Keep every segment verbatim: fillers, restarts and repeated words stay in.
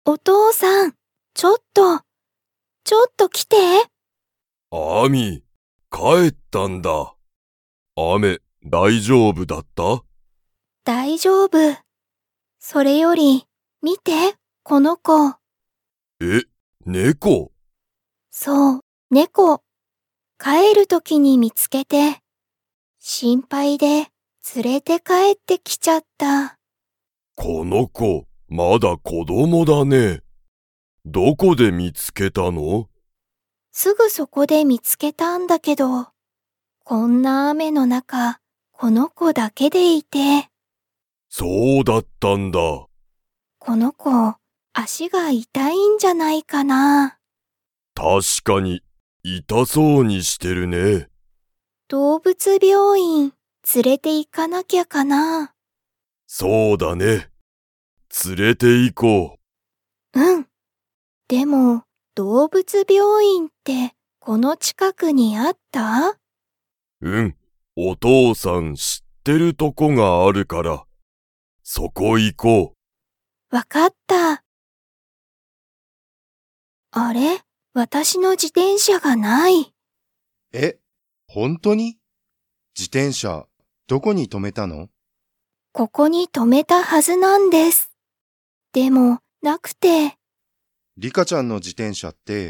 お父さん、ちょっと、ちょっと来て。 アミ、帰ったんだ。雨、大丈夫だった？ 大丈夫。それより、見て、この子。 え、猫？ そう、猫。帰るときに見つけて、心配で連れて帰ってきちゃった。 この子、まだ子供だね。どこで見つけたの？ すぐそこで見つけたんだけど、こんな雨の中、この子だけでいて。 そうだったんだ。 この子、足が痛いんじゃないかな。 確かに、痛そうにしてるね。 動物病院、連れて行かなきゃかな。 そうだね。連れて行こう。うん。でも、動物病院ってこの近くにあった？ う。うん、お父さん知ってるとこがあるから、そこ行こわかった。あれ？私の自転車がない。 え、本当に？自転車、どこに止めたの？ ここに止めたはずなんです。でも、なくて。 リカちゃんの自転車って、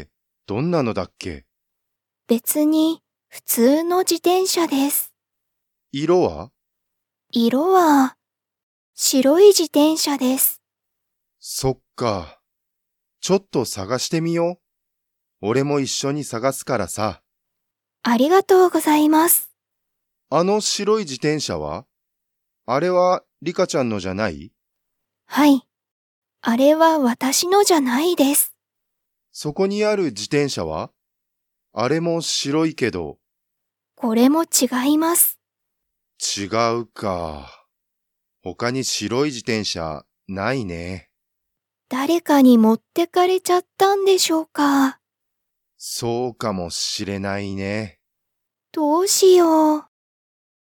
どんなのだっけ？ 別に、普通の自転車です。 色は？ 色は、白い自転車です。 そっか。ちょっと探してみよう。俺も一緒に探すからさ。 ありがとうございます。 あの白い自転車は？あれはリカちゃんのじゃない？ はい。あれは私のじゃないです。 そこにある自転車は？あれも白いけど。 これも違います。 違うか。他に白い自転車ないね。 誰かに持ってかれちゃったんでしょうか。 そうかもしれないね。 どうしよう。